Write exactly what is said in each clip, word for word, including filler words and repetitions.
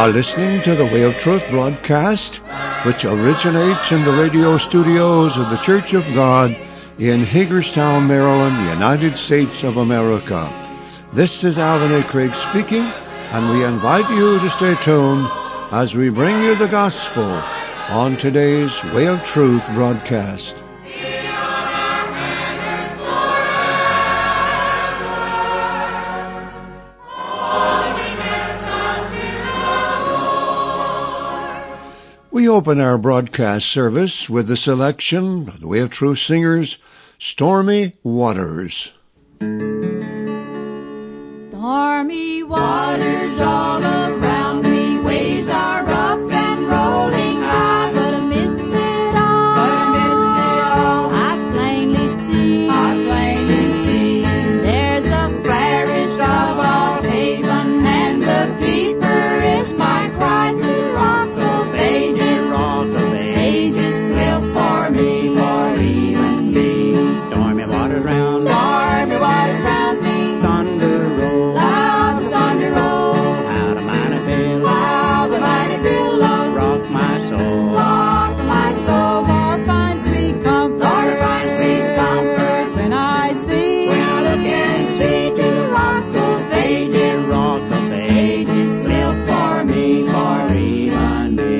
are listening to the Way of Truth broadcast, which originates in the radio studios of the Church of God in Hagerstown, Maryland, United States of America. This is Alvin A. Craig speaking, and we invite you to stay tuned as we bring you the gospel on today's Way of Truth broadcast. We open our broadcast service with the selection of the Way of Truth singers, Stormy Waters. Stormy waters all around me, waves are rough and rolling high, but amidst it all, but amidst it all, I plainly see, I plainly see, there's a fairest of all haven, and the keeper is my Christ, the rock of ages, rock of ages, will for me, for even me. Stormy waters round, stormy waters round me, thunder roll, loud as thunder roll, how the mighty billows, how the mighty billows rock my soul, rock my soul. Lord, find sweet comfort, Lord, find sweet comfort when I see, when I look and see to the rock of ages, rock of ages, ages will for me, for even me.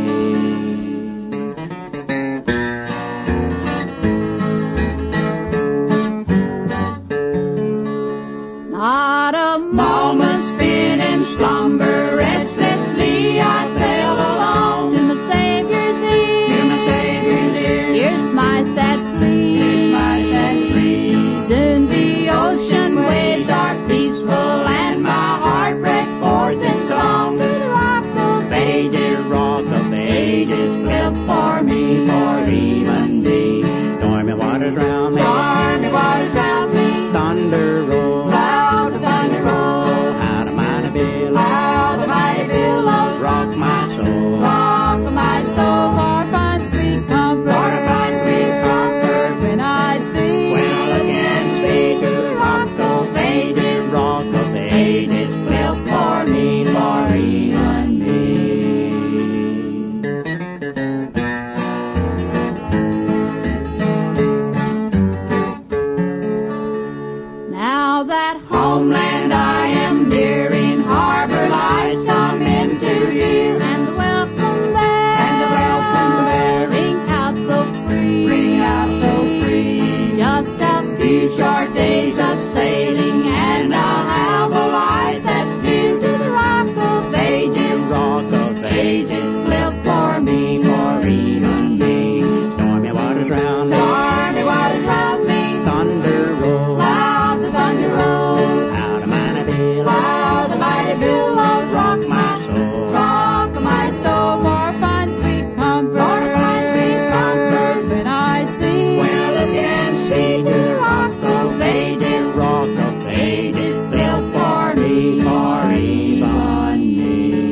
Not a moment spent in slumber, restlessly I sail along to my Savior's ear. to my Savior's ear, Here's my sad plea. here's my sad plea. Soon the ocean waves are peaceful, and my heart breaks forth in song. To the rock of ages, rock of ages, will for me, for even me. stormy waters round me, Stormy waters round me, thunder roll, loud as thunder roll, how the mighty billows, how the mighty billows rock my soul, rock my soul. Lord, find sweet comfort, Lord, find sweet comfort when I see, when I look and see to the rock of ages, rock of ages, ages will for me, for even me. Now that homeland I am nearing, harbor lights come into view, and the welcome there, and the welcome there, ring out so free, ring out so free. Just a few short days of sailing, and I'll have a life that's new to the rock of ages, rock of ages, ages will for me, for even me. stormy waters round me, Stormy waters round me, thunder roll, loud the thunder roll, how the mighty billows, loud the mighty billows rock my soul, rock my soul. Lord, find sweet comfort, Lord, find sweet comfort when I see, when I look and see to the rock of ages, rock of ages, will for me, for even me.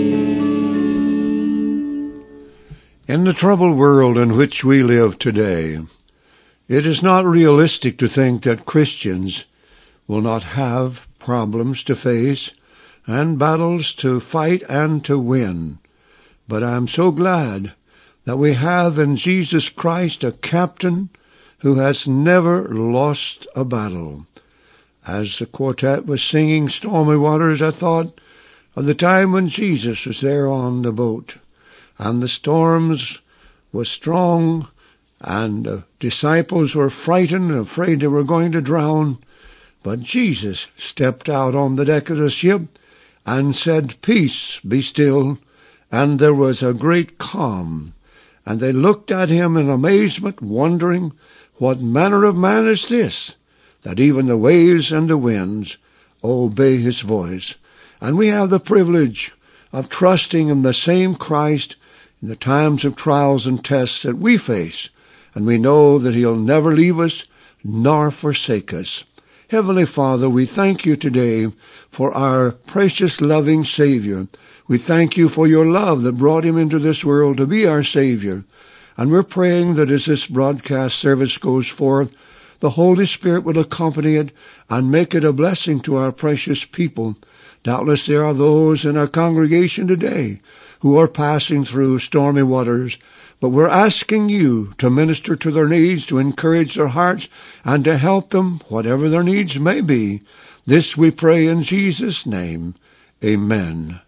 In the troubled world in which we live today, it is not realistic to think that Christians will not have problems to face and battles to fight and to win. But I'm so glad that we have in Jesus Christ a captain who has never lost a battle. As the quartet was singing Stormy Waters, I thought of the time when Jesus was there on the boat, and the storms were strong, and the disciples were frightened and afraid they were going to drown. But Jesus stepped out on the deck of the ship and said, "Peace, be still." And there was a great calm. And they looked at him in amazement, wondering, what manner of man is this, that even the waves and the winds obey his voice? And we have the privilege of trusting in the same Christ in the times of trials and tests that we face. And we know that he'll never leave us nor forsake us. Heavenly Father, we thank you today for our precious loving Savior. We thank you for your love that brought him into this world to be our Savior. And we're praying that as this broadcast service goes forth, the Holy Spirit will accompany it and make it a blessing to our precious people Doubtless there are those in our congregation today who are passing through stormy waters, but we're asking you to minister to their needs, to encourage their hearts, and to help them, whatever their needs may be. This we pray in Jesus' name. Amen.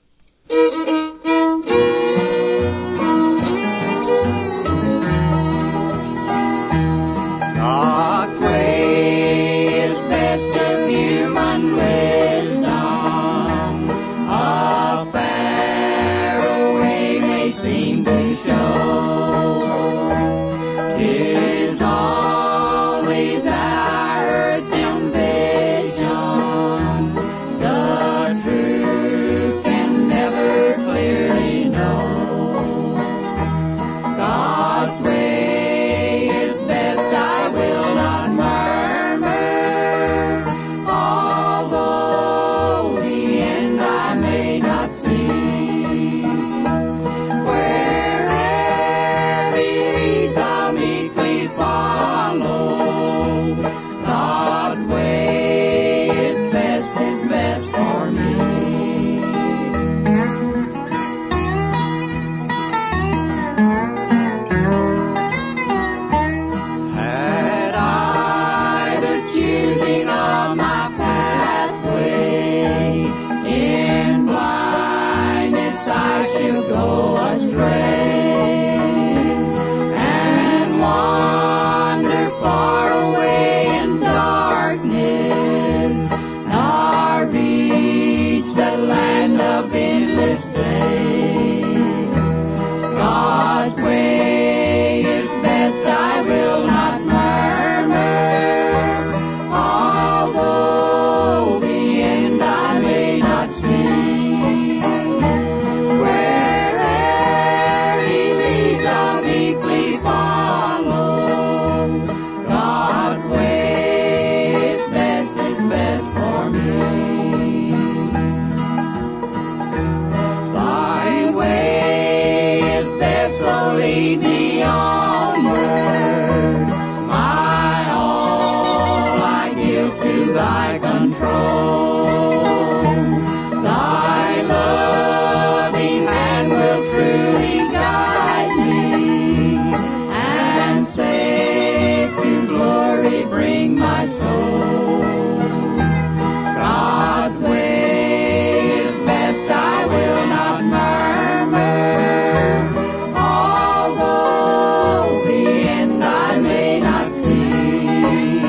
God's way is best of human wisdom. A fairer way may seem to show. 'Tis only that I heard them vision. The truth can never clearly know. God's way is best, I will not murmur, although the end I may not see. Wherever He leads, I'll meekly follow. God's way is best, is best for me. Had I the choosing of my pathway, in blindness I shall go astray, and wander far away in darkness, nor reach that land of endless day. God's way is best, I will not murmur, although the end I may not see. Wherever He leads, I'll meekly follow. God's way is best, is best for me. Thy way is best, so lead me onward. My all I give to Thy control. Thy loving hand will truly guide me, and safe to glory bring my soul. God's way is best, I will not murmur, although the end I may not see.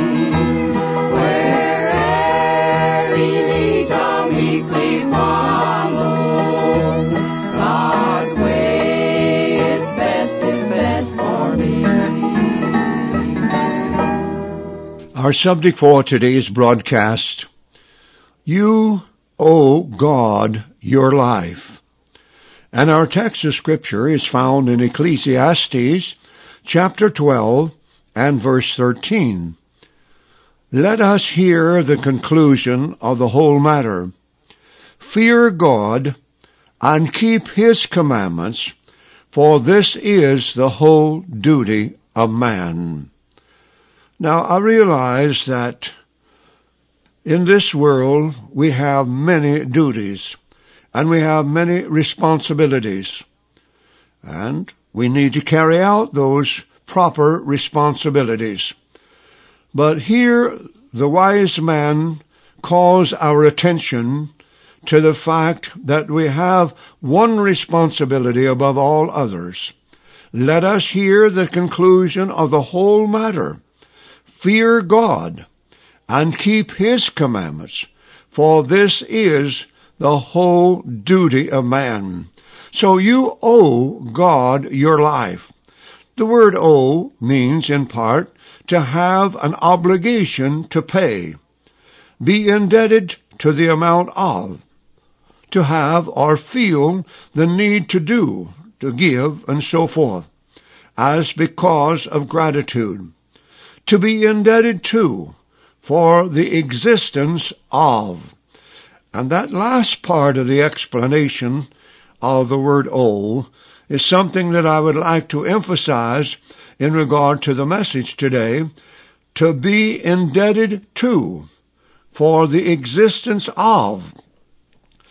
Wherever He leads, I'll meekly follow. God's way is best, is best for me. Our subject for today's broadcast, You owe God your life. And our text of Scripture is found in Ecclesiastes chapter twelve and verse thirteen. Let us hear the conclusion of the whole matter. Fear God and keep His commandments, for this is the whole duty of man. Now, I realize that in this world we have many duties and we have many responsibilities, and we need to carry out those proper responsibilities. But here the wise man calls our attention to the fact that we have one responsibility above all others. Let us hear the conclusion of the whole matter. Fear God and keep His commandments, for this is the whole duty of man. So you owe God your life. The word owe means in part to have an obligation to pay, be indebted to the amount of, to have or feel the need to do, to give, and so forth, as because of gratitude. To be indebted to, for the existence of. And that last part of the explanation of the word owe is something that I would like to emphasize in regard to the message today. To be indebted to, for the existence of.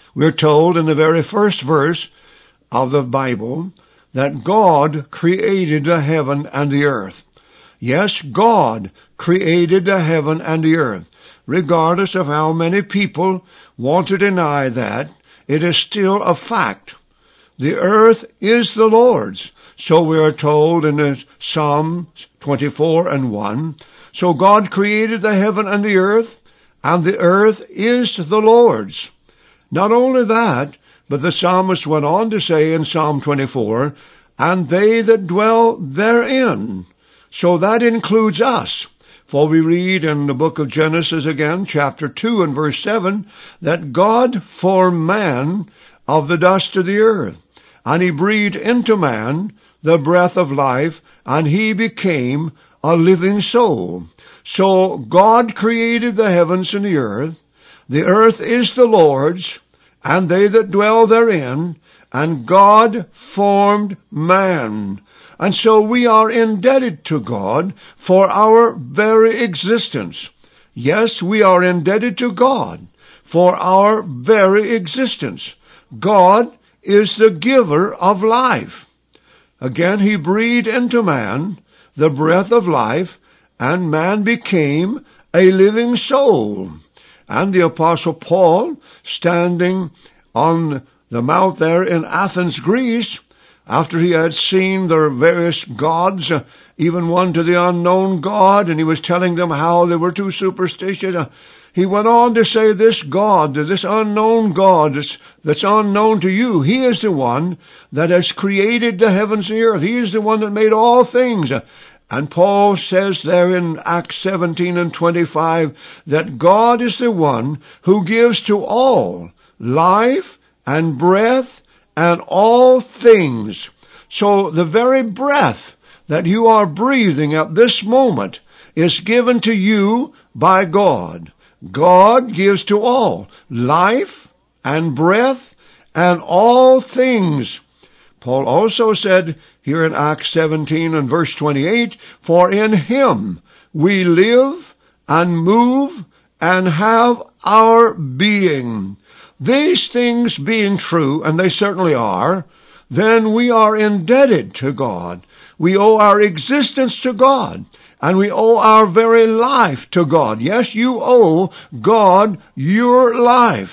We're told in the very first verse of the Bible that God created the heaven and the earth. Yes, God created the heaven and the earth. Regardless of how many people want to deny that, it is still a fact. The earth is the Lord's. So we are told in Psalm twenty-four and one. So God created the heaven and the earth, and the earth is the Lord's. Not only that, but the psalmist went on to say in Psalm twenty-four, and they that dwell therein. So that includes us. For we read in the book of Genesis again, chapter two and verse seven, that God formed man of the dust of the earth, and he breathed into man the breath of life, and he became a living soul. So God created the heavens and the earth. The earth is the Lord's, and they that dwell therein, and God formed man. And so we are indebted to God for our very existence. Yes, we are indebted to God for our very existence. God is the giver of life. Again, he breathed into man the breath of life, and man became a living soul. And the Apostle Paul, standing on the mount there in Athens, Greece, after he had seen their various gods, uh, even one to the unknown God, and he was telling them how they were too superstitious, uh, he went on to say, this God, this unknown God that's, that's unknown to you, he is the one that has created the heavens and the earth. He is the one that made all things. Uh, And Paul says there in Acts seventeen and twenty-five that God is the one who gives to all life and breath and all things. So the very breath that you are breathing at this moment is given to you by God. God gives to all life and breath and all things. Paul also said here in Acts seventeen and verse twenty-eight, for in him we live and move and have our being. These things being true, and they certainly are, then we are indebted to God. We owe our existence to God, and we owe our very life to God. Yes, you owe God your life.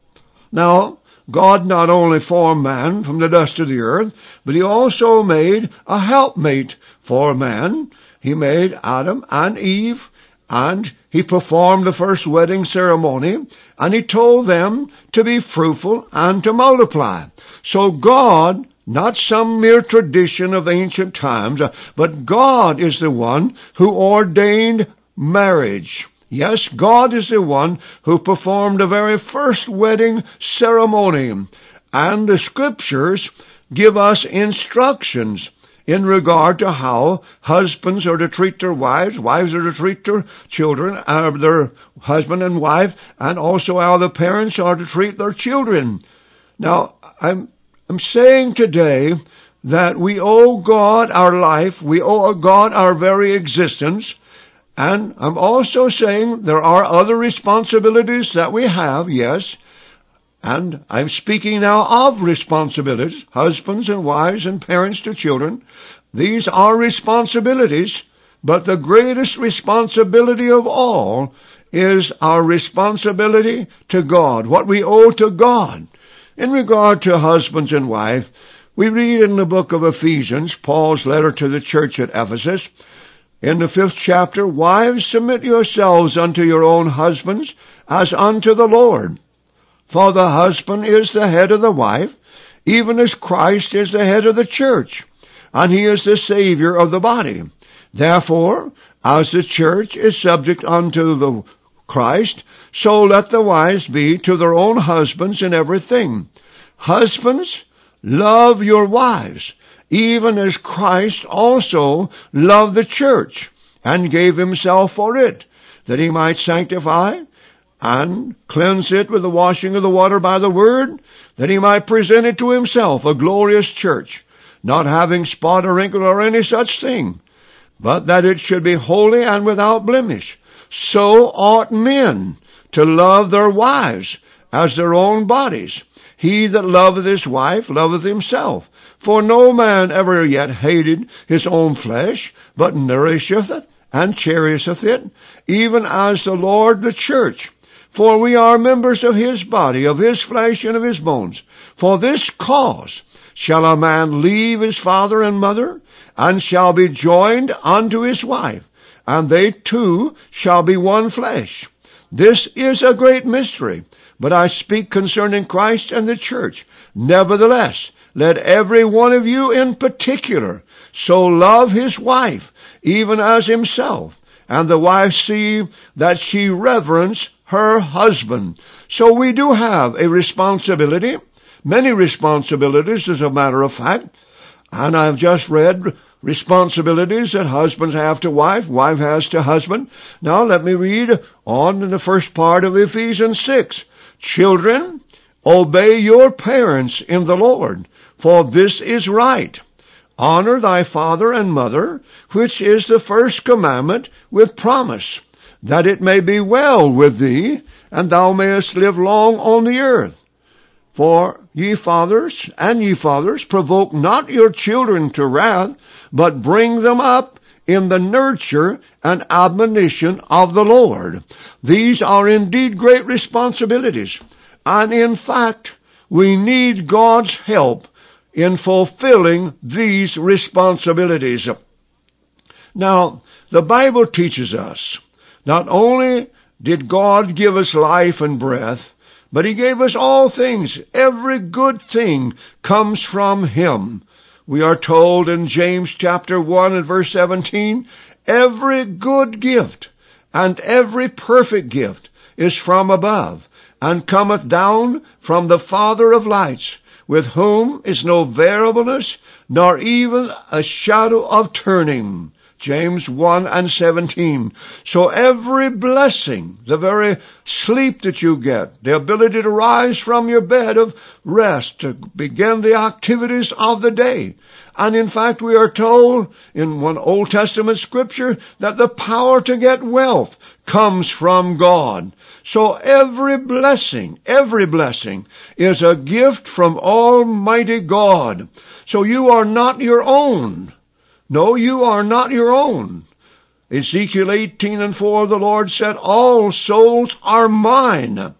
Now, God not only formed man from the dust of the earth, but he also made a helpmate for man. He made Adam and Eve, and he performed the first wedding ceremony, and he told them to be fruitful and to multiply. So God, not some mere tradition of ancient times, but God is the one who ordained marriage. Yes, God is the one who performed the very first wedding ceremony. And the scriptures give us instructions in regard to how husbands are to treat their wives, wives are to treat their children, uh, their husband and wife, and also how the parents are to treat their children. Now, I'm, I'm saying today that we owe God our life, we owe God our very existence, and I'm also saying there are other responsibilities that we have, yes, and I'm speaking now of responsibilities, husbands and wives and parents to children. These are responsibilities, but the greatest responsibility of all is our responsibility to God, what we owe to God. In regard to husbands and wives, we read in the book of Ephesians, Paul's letter to the church at Ephesus, in the fifth chapter, wives, submit yourselves unto your own husbands as unto the Lord. For the husband is the head of the wife, even as Christ is the head of the church, and he is the Savior of the body. Therefore, as the church is subject unto the Christ, so let the wives be to their own husbands in everything. Husbands, love your wives, even as Christ also loved the church, and gave himself for it, that he might sanctify and cleanse it with the washing of the water by the word, that he might present it to himself a glorious church, not having spot or wrinkle or any such thing, but that it should be holy and without blemish. So ought men to love their wives as their own bodies. He that loveth his wife loveth himself. For no man ever yet hated his own flesh, but nourisheth it, and cherisheth it, even as the Lord the church. For we are members of his body, of his flesh, and of his bones. For this cause shall a man leave his father and mother, and shall be joined unto his wife, and they two shall be one flesh. This is a great mystery, but I speak concerning Christ and the church. Nevertheless, let every one of you in particular so love his wife, even as himself, and the wife see that she reverence her husband. So we do have a responsibility, many responsibilities as a matter of fact, and I've just read responsibilities that husbands have to wife, wife has to husband. Now let me read on in the first part of Ephesians six. Children, obey your parents in the Lord, for this is right. Honor thy father and mother, which is the first commandment with promise, that it may be well with thee, and thou mayest live long on the earth. For ye fathers, and ye fathers, provoke not your children to wrath, but bring them up in the nurture and admonition of the Lord. These are indeed great responsibilities, and in fact, we need God's help in fulfilling these responsibilities. Now, the Bible teaches us, not only did God give us life and breath, but He gave us all things. Every good thing comes from Him. We are told in James chapter one and verse seventeen, every good gift and every perfect gift is from above, and cometh down from the Father of lights, with whom is no variableness, nor even a shadow of turning. James one and seventeen. So every blessing, the very sleep that you get, the ability to rise from your bed of rest, to begin the activities of the day. And in fact, we are told in one Old Testament scripture that the power to get wealth comes from God. So every blessing, every blessing is a gift from Almighty God. So you are not your own. No, you are not your own. Ezekiel eighteen and four, the Lord said, all souls are mine.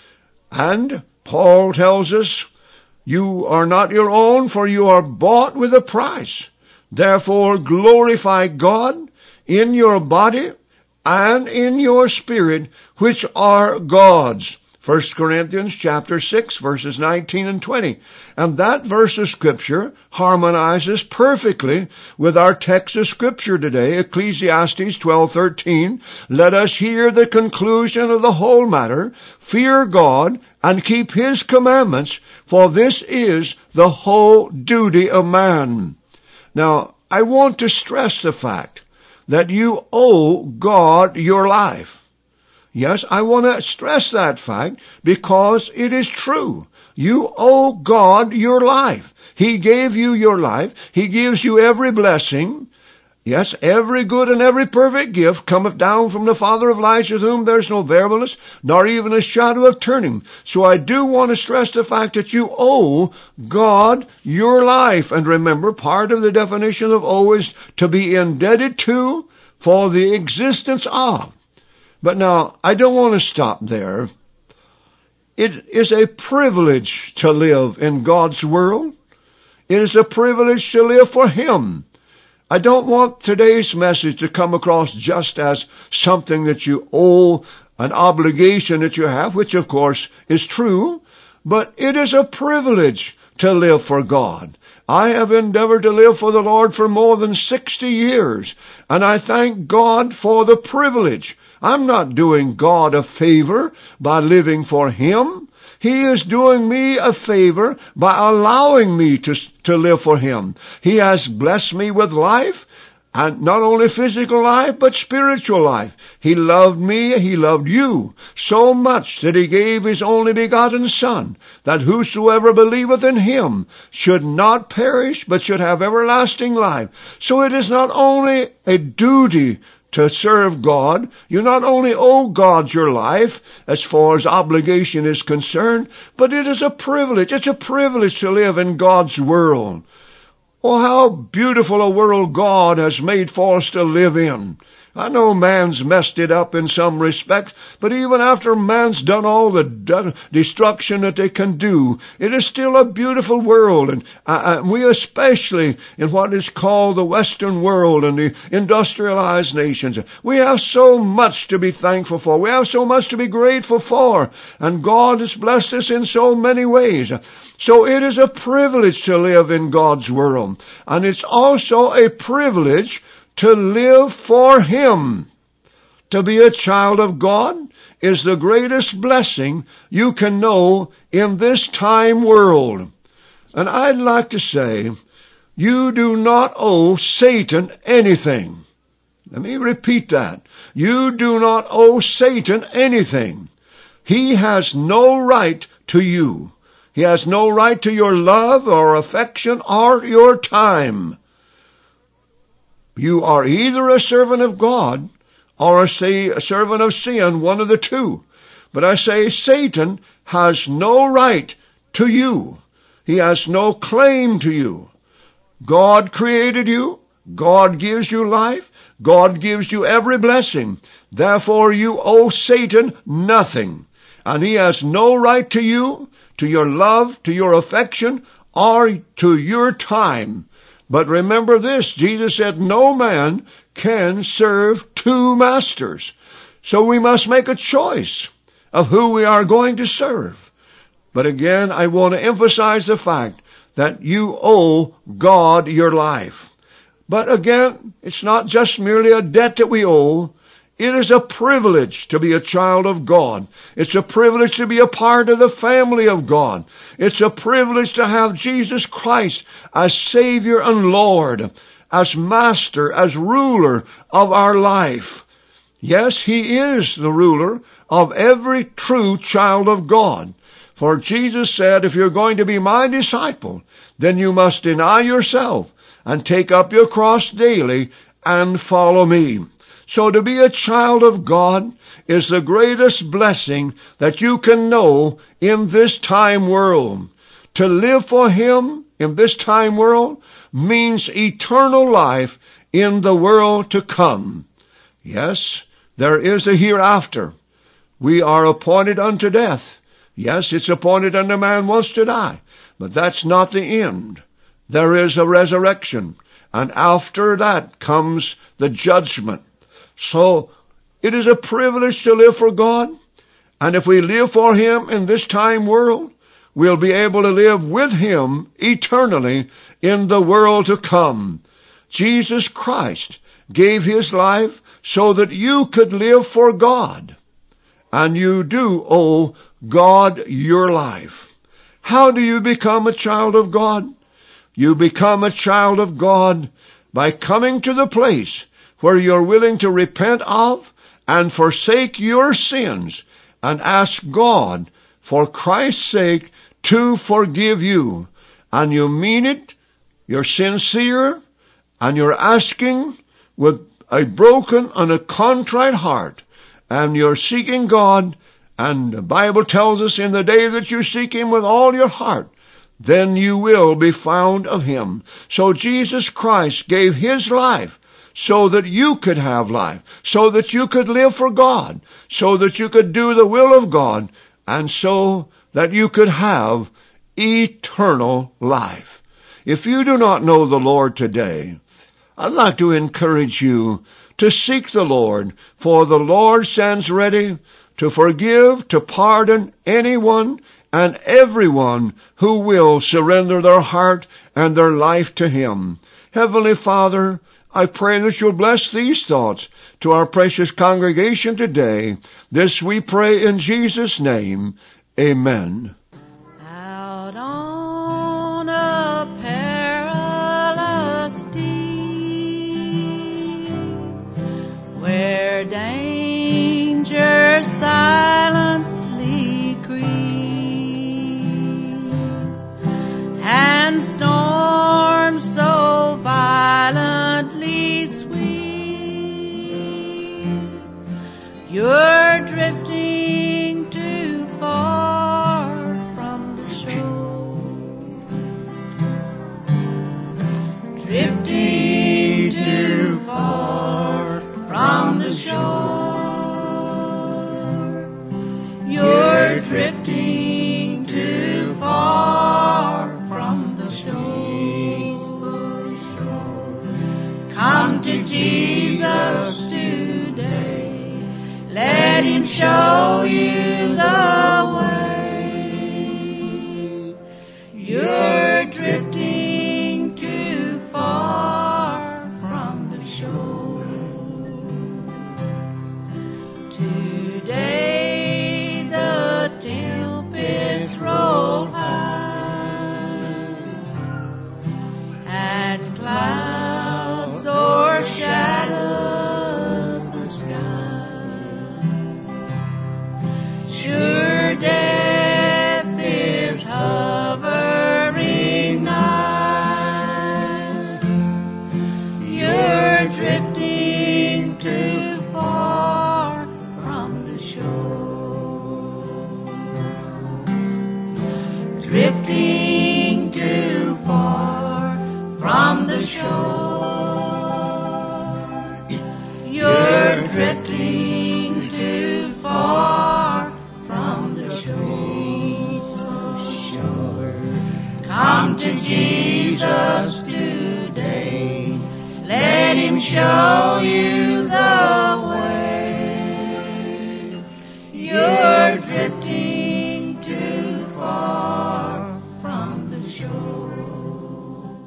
And Paul tells us, you are not your own, for you are bought with a price. Therefore glorify God in your body and in your spirit, which are God's. First Corinthians chapter six, verses nineteen and twenty. And that verse of Scripture harmonizes perfectly with our text of Scripture today, Ecclesiastes twelve thirteen. Let us hear the conclusion of the whole matter. Fear God and keep His commandments, for this is the whole duty of man. Now, I want to stress the fact that you owe God your life. Yes, I want to stress that fact because it is true. You owe God your life. He gave you your life. He gives you every blessing. Yes, every good and every perfect gift cometh down from the Father of lights, with whom there is no variableness, nor even a shadow of turning. So I do want to stress the fact that you owe God your life. And remember, part of the definition of owe is to be indebted to for the existence of. But now, I don't want to stop there. It is a privilege to live in God's world. It is a privilege to live for Him. I don't want today's message to come across just as something that you owe, an obligation that you have, which of course is true, but it is a privilege to live for God. I have endeavored to live for the Lord for more than sixty years, and I thank God for the privilege. I'm not doing God a favor by living for Him. He is doing me a favor by allowing me to, to live for Him. He has blessed me with life, and not only physical life, but spiritual life. He loved me, He loved you so much that He gave His only begotten Son, that whosoever believeth in Him should not perish, but should have everlasting life. So it is not only a duty to serve God. You not only owe God your life as far as obligation is concerned, but it is a privilege. It's a privilege to live in God's world. Oh, how beautiful a world God has made for us to live in. I know man's messed it up in some respects, but even after man's done all the de- destruction that they can do, it is still a beautiful world. And uh, we especially in what is called the Western world and the industrialized nations, we have so much to be thankful for. We have so much to be grateful for. And God has blessed us in so many ways. So it is a privilege to live in God's world. And it's also a privilege to live for Him. To be a child of God is the greatest blessing you can know in this time world. And I'd like to say, you do not owe Satan anything. Let me repeat that. You do not owe Satan anything. He has no right to you. He has no right to your love or affection or your time. You are either a servant of God or a servant of sin, one of the two. But I say Satan has no right to you. He has no claim to you. God created you. God gives you life. God gives you every blessing. Therefore you owe Satan nothing. And he has no right to you, to your love, to your affection, or to your time. But remember this, Jesus said no man can serve two masters. So we must make a choice of who we are going to serve. But again, I want to emphasize the fact that you owe God your life. But again, it's not just merely a debt that we owe. It is a privilege to be a child of God. It's a privilege to be a part of the family of God. It's a privilege to have Jesus Christ as Savior and Lord, as Master, as ruler of our life. Yes, He is the ruler of every true child of God. For Jesus said, if you're going to be my disciple, then you must deny yourself and take up your cross daily and follow me. So to be a child of God is the greatest blessing that you can know in this time world. To live for Him in this time world means eternal life in the world to come. Yes, there is a hereafter. We are appointed unto death. Yes, it's appointed unto man once to die. But that's not the end. There is a resurrection. And after that comes the judgment. So, it is a privilege to live for God, and if we live for Him in this time world, we'll be able to live with Him eternally in the world to come. Jesus Christ gave His life so that you could live for God, and you do owe God your life. How do you become a child of God? You become a child of God by coming to the place where you're willing to repent of and forsake your sins and ask God for Christ's sake to forgive you. And you mean it, you're sincere, and you're asking with a broken and a contrite heart, and you're seeking God, and the Bible tells us in the day that you seek Him with all your heart, then you will be found of Him. So Jesus Christ gave His life so that you could have life, so that you could live for God, so that you could do the will of God, and so that you could have eternal life. If you do not know the Lord today, I'd like to encourage you to seek the Lord, for the Lord stands ready to forgive, to pardon anyone and everyone who will surrender their heart and their life to Him. Heavenly Father, I pray that you'll bless these thoughts to our precious congregation today. This we pray in Jesus' name. Amen. Out on a perilous steep, where danger silently creeps, and storms so violently sweep, let Him show you the way. You're drifting too far from the shore. Today the tempests roll high, and clouds o'ershadow the sky. Sure death is hovering nigh. You're drifting too far from the shore. Drifting too far from the shore. You're drifting too far from the shore. Come to Jesus today. Let Him show you the way. You're drifting too far from the shore.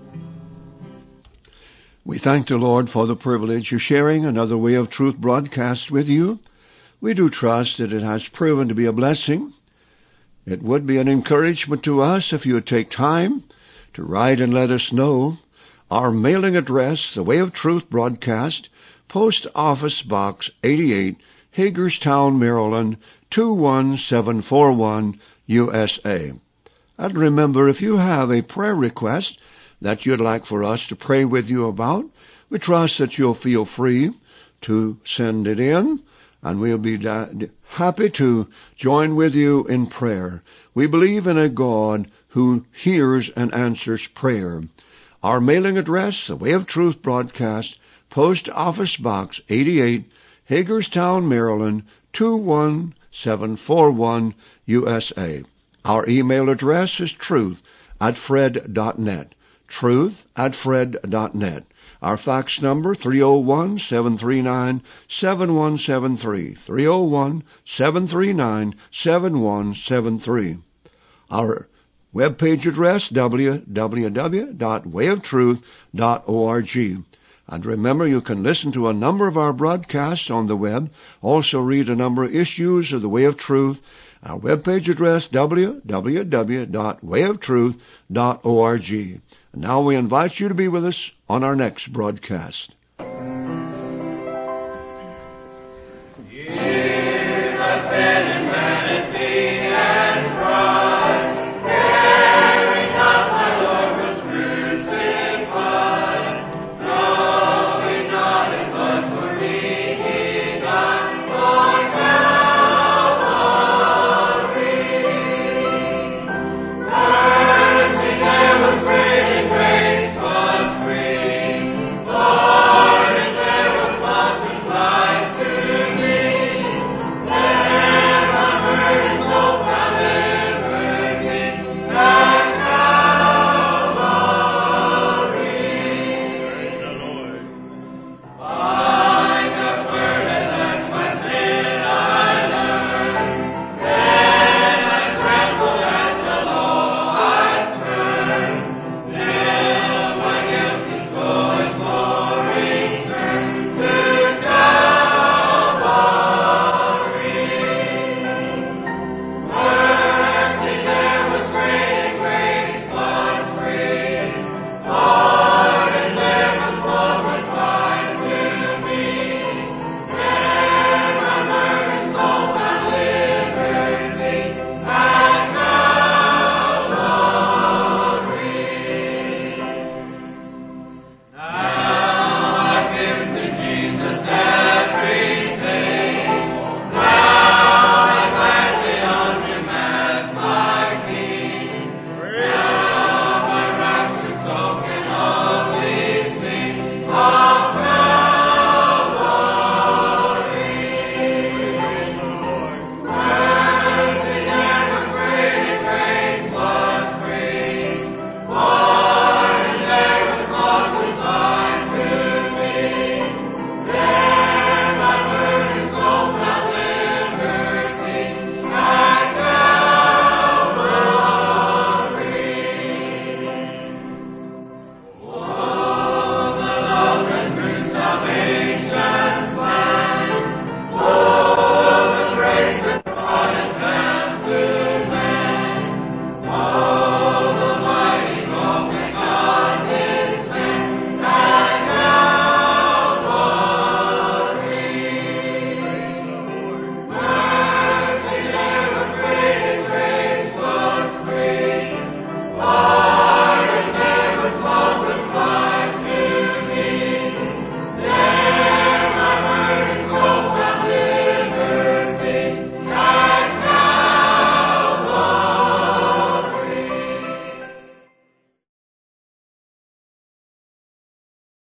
We thank the Lord for the privilege of sharing another Way of Truth broadcast with you. We do trust that it has proven to be a blessing. It would be an encouragement to us if you would take time to write and let us know. Our mailing address, the Way of Truth broadcast, Post Office Box eighty-eight, Hagerstown, Maryland, two one seven four one, U S A. And remember, if you have a prayer request that you'd like for us to pray with you about, we trust that you'll feel free to send it in, and we'll be happy to join with you in prayer. We believe in a God who hears and answers prayer. Our mailing address, the Way of Truth broadcast, Post Office Box eighty-eight, Hagerstown, Maryland, two one seven four one, U S A. Our email address is truth at fred dot net, truth at fred dot net. Our fax number, three oh one, seven three nine, seven one seven three, three oh one, seven three nine, seven one seven three. Our web page address, w w w dot way of truth dot org. And remember, you can listen to a number of our broadcasts on the web, also read a number of issues of the Way of Truth. Our web page address, w w w dot way of truth dot org. And now we invite you to be with us on our next broadcast.